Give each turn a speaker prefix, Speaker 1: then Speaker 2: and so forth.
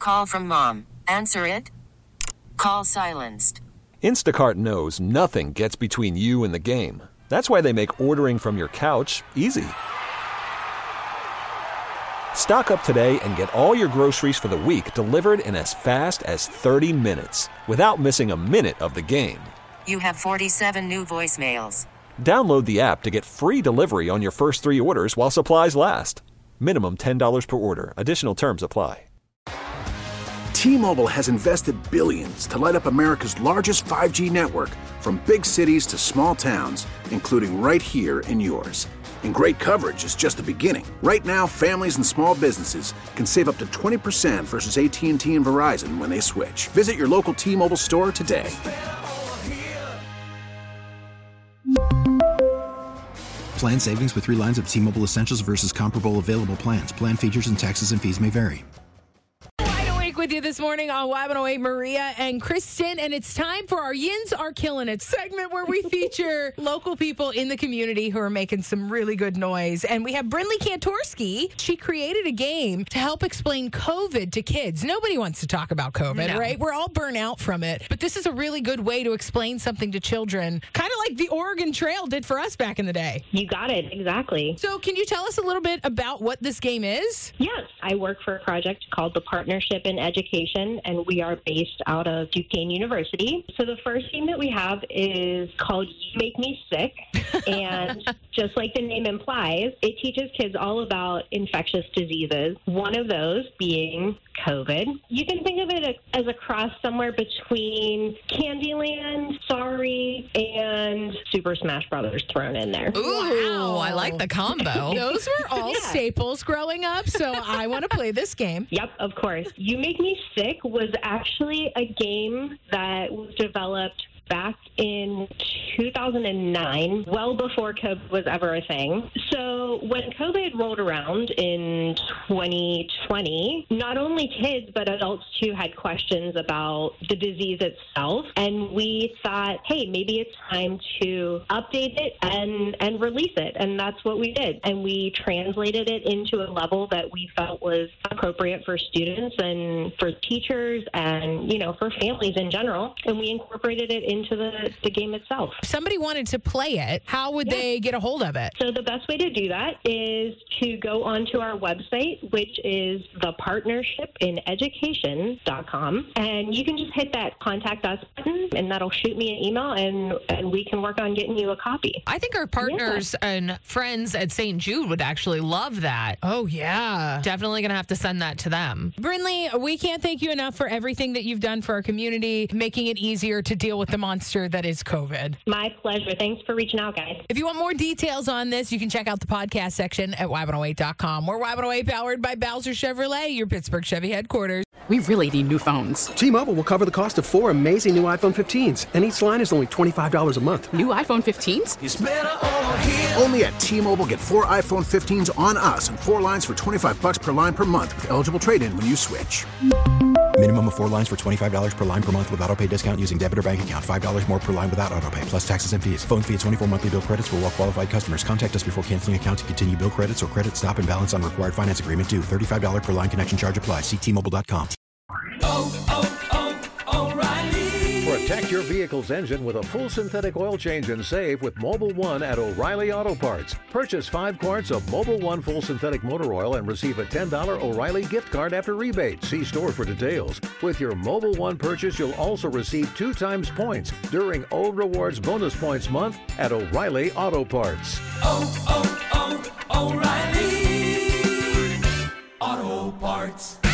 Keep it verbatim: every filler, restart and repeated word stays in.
Speaker 1: call from mom. Answer it. Call silenced.
Speaker 2: Instacart knows nothing gets between you and the game. That's why they make ordering from your couch easy. Stock up today and get all your groceries for the week delivered in as fast as thirty minutes without missing a minute of the game.
Speaker 1: You have forty-seven new voicemails.
Speaker 2: Download the app to get free delivery on your first three orders while supplies last. Minimum ten dollars per order. Additional terms apply.
Speaker 3: T-Mobile has invested billions to light up America's largest five G network, from big cities to small towns, including right here in yours. And great coverage is just the beginning. Right now, families and small businesses can save up to twenty percent versus A T and T and Verizon when they switch. Visit your local T-Mobile store today.
Speaker 4: Plan savings with three lines of T-Mobile Essentials versus comparable available plans. Plan features and taxes and fees may vary.
Speaker 5: With you this morning on Y one oh eight, Maria and Kristen, and it's time for our Yins Are Killing It segment, where we feature local people in the community who are making some really good noise. And we have Brinley Kantorski. She created a game to help explain COVID to kids. Nobody wants to talk about COVID, no. right? We're all burnt out from it, but this is a really good way to explain something to children, kind of like the Oregon Trail did for us back in the day.
Speaker 6: You got it, exactly.
Speaker 5: So can you tell us a little bit about what this game is?
Speaker 6: Yes, I work for a project called the Partnership in Education, and we are based out of Duquesne University. So the first game that we have is called You Make Me Sick, and just like the name implies, it teaches kids all about infectious diseases, one of those being COVID. You can think of it as a cross somewhere between Candyland, Sorry, and Super Smash Brothers thrown in there.
Speaker 5: Ooh, wow. I like the combo. Those were all yeah. staples growing up, so I want to play this game.
Speaker 6: Yep, of course. You Make Me Sick was actually a game that was developed back in two thousand nine, well before COVID was ever a thing. So when COVID rolled around in twenty twenty, not only kids but adults too had questions about the disease itself, and we thought, hey, maybe it's time to update it and, and release it, and that's what we did. And we translated it into a level that we felt was appropriate for students and for teachers and, you know, for families in general, and we incorporated it in into the, the game itself.
Speaker 5: If somebody wanted to play it, how would yeah. they get a hold of it?
Speaker 6: So the best way to do that is to go onto our website, which is the partnership in education dot com, and you can just hit that contact us button, and that'll shoot me an email, and, and we can work on getting you a copy.
Speaker 7: I think our partners yeah. and friends at Saint Jude would actually love that.
Speaker 5: Oh, yeah.
Speaker 7: Definitely going to have to send that to them.
Speaker 5: Brinley, we can't thank you enough for everything that you've done for our community, making it easier to deal with the monster that is COVID.
Speaker 6: My pleasure. Thanks for reaching out, guys.
Speaker 5: If you want more details on this, you can check out the podcast section at Y one oh eight dot com. We're Y one oh eight powered by Bowser Chevrolet, your Pittsburgh Chevy headquarters.
Speaker 8: We really need new phones.
Speaker 9: T-Mobile will cover the cost of four amazing new iPhone fifteens, and each line is only twenty-five dollars a month.
Speaker 8: New iPhone fifteens?
Speaker 3: It's better over here. Only at T-Mobile, get four iPhone fifteens on us and four lines for twenty-five dollars per line per month with eligible trade-in when you switch.
Speaker 4: Minimum of four lines for twenty-five dollars per line per month with autopay discount using debit or bank account. five dollars more per line without autopay, plus taxes and fees. Phone fee at twenty-four monthly bill credits for well-qualified customers. Contact us before canceling account to continue bill credits or credit stop and balance on required finance agreement due. thirty-five dollars per line connection charge applies. See T Mobile dot com.
Speaker 10: Oh, oh, oh, O'Reilly. Protect your vehicle's engine with a full synthetic oil change and save with Mobil one at O'Reilly Auto Parts. Purchase five quarts of Mobil one full synthetic motor oil and receive a ten dollars O'Reilly gift card after rebate. See store for details. With your Mobil one purchase, you'll also receive two times points during O Rewards Bonus Points Month at O'Reilly Auto Parts.
Speaker 11: Oh, oh, oh, O'Reilly Auto Parts.